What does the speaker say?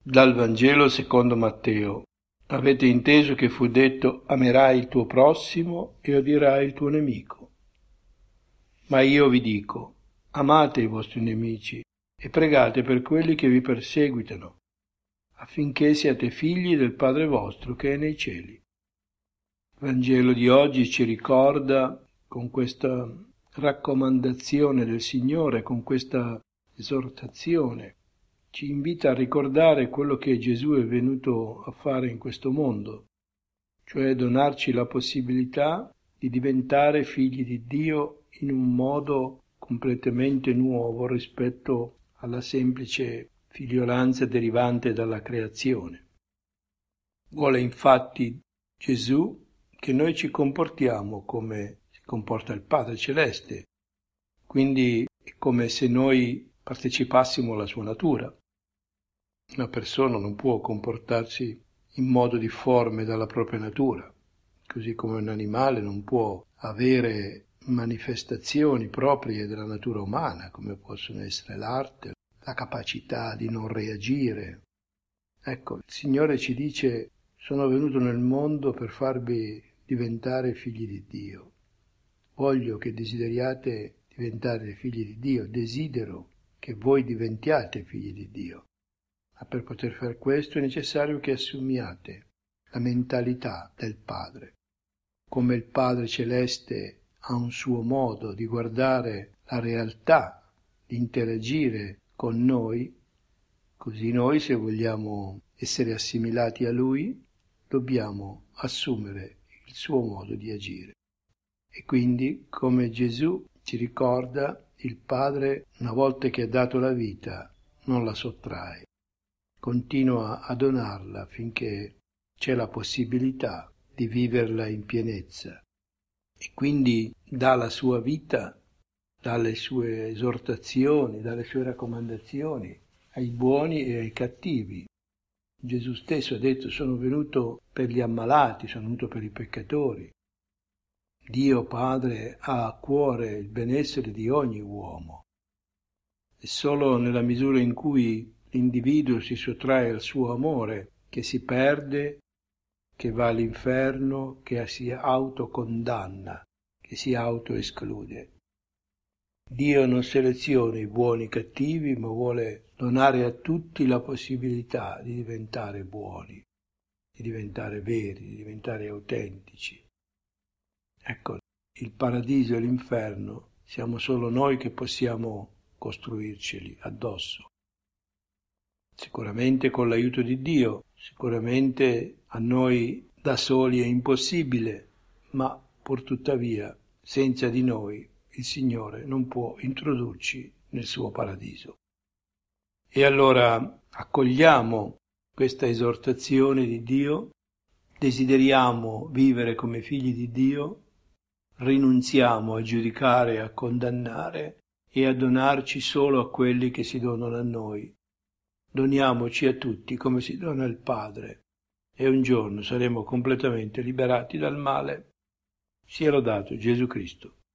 Dal Vangelo secondo Matteo. Avete inteso che fu detto: amerai il tuo prossimo e odierai il tuo nemico. Ma io vi dico: amate i vostri nemici e pregate per quelli che vi perseguitano, affinché siate figli del Padre vostro che è nei cieli. Il Vangelo di oggi ci ricorda, con questa raccomandazione del Signore, con questa esortazione, ci invita a ricordare quello che Gesù è venuto a fare in questo mondo, cioè donarci la possibilità di diventare figli di Dio in un modo completamente nuovo rispetto alla semplice figliolanza derivante dalla creazione. Vuole infatti Gesù che noi ci comportiamo come si comporta il Padre Celeste, quindi è come se noi partecipassimo alla sua natura. Una persona non può comportarsi in modo difforme dalla propria natura, così come un animale non può avere manifestazioni proprie della natura umana, come possono essere l'arte, la capacità di non reagire. Ecco, il Signore ci dice: sono venuto nel mondo per farvi diventare figli di Dio. Voglio che desideriate diventare figli di Dio, desidero che voi diventiate figli di Dio. Ma per poter fare questo è necessario che assumiate la mentalità del Padre. Come il Padre Celeste ha un suo modo di guardare la realtà, di interagire con noi, così noi, se vogliamo essere assimilati a Lui, dobbiamo assumere il suo modo di agire. E quindi, come Gesù ci ricorda, il Padre, una volta che ha dato la vita, non la sottrae. Continua a donarla finché c'è la possibilità di viverla in pienezza e quindi dà la sua vita, dalle sue esortazioni, dalle sue raccomandazioni ai buoni e ai cattivi. Gesù stesso ha detto: sono venuto per gli ammalati, sono venuto per i peccatori. Dio Padre ha a cuore il benessere di ogni uomo e solo nella misura in cui l'individuo si sottrae al suo amore che si perde, che va all'inferno, che si autocondanna, che si autoesclude. Dio non seleziona i buoni e i cattivi, ma vuole donare a tutti la possibilità di diventare buoni, di diventare veri, di diventare autentici. Ecco, il paradiso e l'inferno siamo solo noi che possiamo costruirceli addosso. Sicuramente con l'aiuto di Dio, sicuramente a noi da soli è impossibile, ma pur tuttavia senza di noi il Signore non può introdurci nel suo paradiso. E allora accogliamo questa esortazione di Dio, desideriamo vivere come figli di Dio, rinunziamo a giudicare e a condannare e a donarci solo a quelli che si donano a noi. Doniamoci a tutti come si dona al Padre e un giorno saremo completamente liberati dal male. Sia lodato Gesù Cristo.